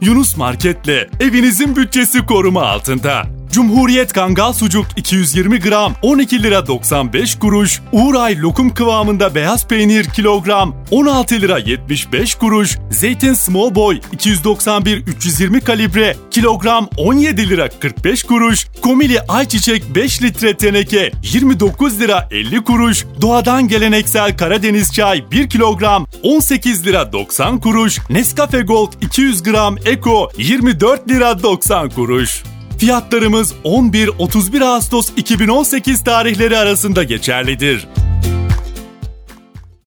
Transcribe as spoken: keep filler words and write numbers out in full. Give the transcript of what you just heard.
Yunus Market'le evinizin bütçesi koruma altında. Cumhuriyet Kangal Sucuk iki yüz yirmi gram on iki lira doksan beş kuruş, Uğray lokum kıvamında beyaz peynir kilogram on altı lira yetmiş beş kuruş, zeytin small boy iki yüz doksan bir üç yüz yirmi kalibre kilogram on yedi lira kırk beş kuruş, Komili Ayçiçek beş litre teneke yirmi dokuz lira elli kuruş, doğadan geleneksel Karadeniz çay bir kilogram on sekiz lira doksan kuruş, Nescafe Gold iki yüz gram Eko yirmi dört lira doksan kuruş. Fiyatlarımız on bir otuz bir Ağustos iki bin on sekiz tarihleri arasında geçerlidir.